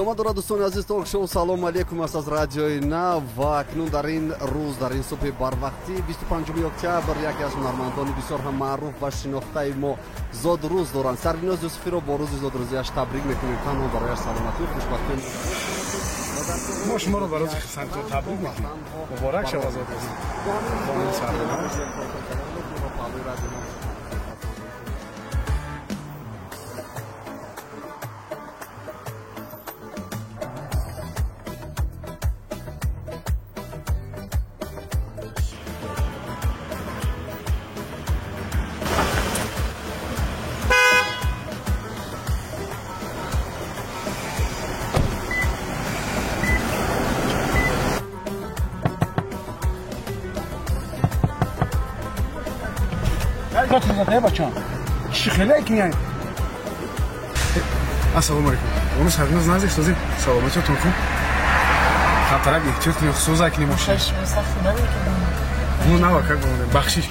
идома дорад дӯстони азиз ток шоу салому алейкум аст аз радиои нав ва акнун дар ин рӯз дар ин субҳи барвақтӣ 25 октябр яке аз ҳунармандони бисёр ҳам маъруф ва шинохтаи мо зод рӯз доранд. Сарвиноз Юсуфиро бо рӯзи зодрӯзиаш табрик мекунем. танҳо барояш саломатӣ хушбахтӣ мо шуморо ба рӯзи хисантон табрик мекунем. муборак шавад зодрӯз. Ассалому алейкум. Оны сарвиноз назиш тозим саломатиятон кун. Хатарак эҳтиёт кунед, сӯза кунед мошин. Ну нава как бонем бахшиш.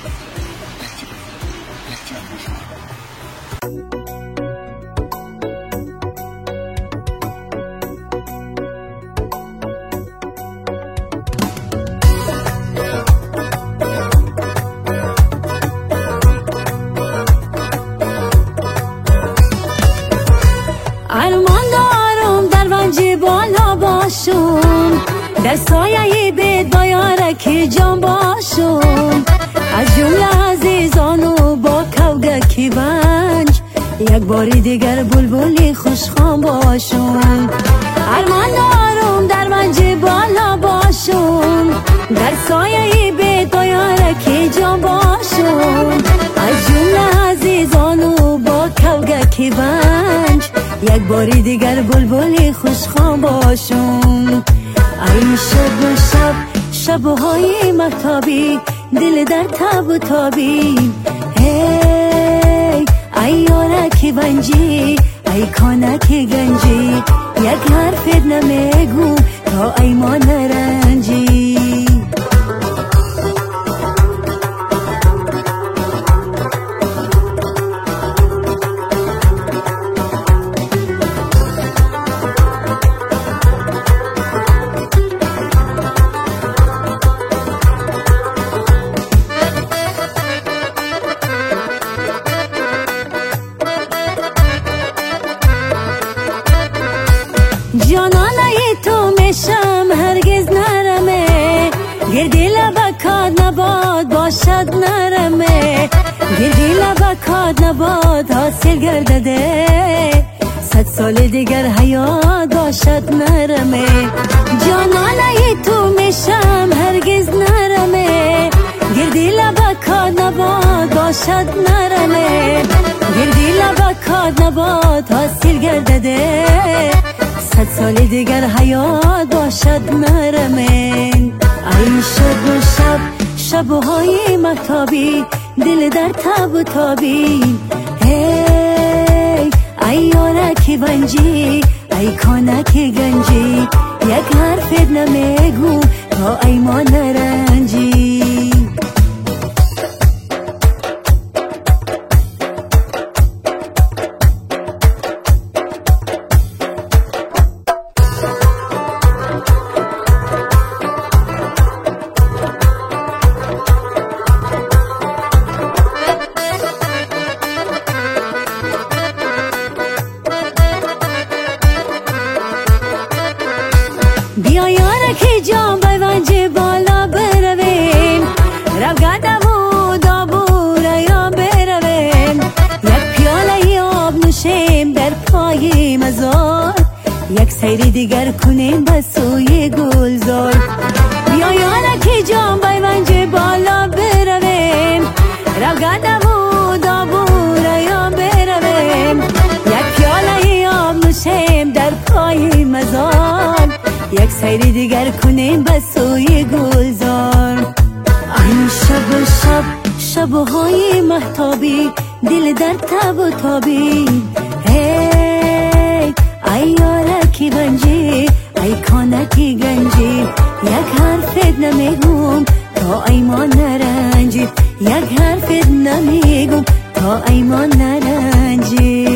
در سایه بید با یارکی جان باشون از جمله عزیزانو با کوگکی بنج یک باری دیگر بلبلی خوشخوان باشون ارمان دارم در منج بالا باشون در سایه بید با یارکی جان باشون از جمله عزیزانو با کوگکی بنج یک باری دیگر بلبلی خوشخوان باشون ای شب شب شبهای مهتابی دل در تب و تابی هی ای یارکی بنجی ای کانکی گنجی یک حرفت نمیگو تا ای ما نرنجی جانانه تو میشم هرگز نرمه گردی لبکات نباد باشد نرمه گردی لبکات نباد حاصل گردده 100 سال دیگر حیات باشد نرمه جانانه تو میشم هرگز نرمه گردی لبکات نباد باشد نرمه گردی لبکات نباد حاصل گردده 100 سال دیگر حیات باشد نرمه ای شب شب شبهای مهتابی دل در تب و تابی هی ای یارکی بنجی ای کانکی گنجی یک حرفت نمیگو تا ای ما نرنجی بیا یارکی جان بونج بالا برویم رو گدم و دابوره یا برویم یک پیاله آب نوشیم در پای مزار یک سیری دیگر کنیم به سوی گلزار بیا یارکی جان بونج بالا برویم رو گدم و دابوره یا برویم یک پیاله آب نوشیم در پای مزار یک سیری دیگر کنیم به سوی گلزار این شب شب شبهای مهتابی دل در تب و تابی هی ای یارکی بنجی ای کانکی گنجی یک حرفت نمیگم تا ای ما نرنجی یک حرفت نمیگم تا ای ما نرنجی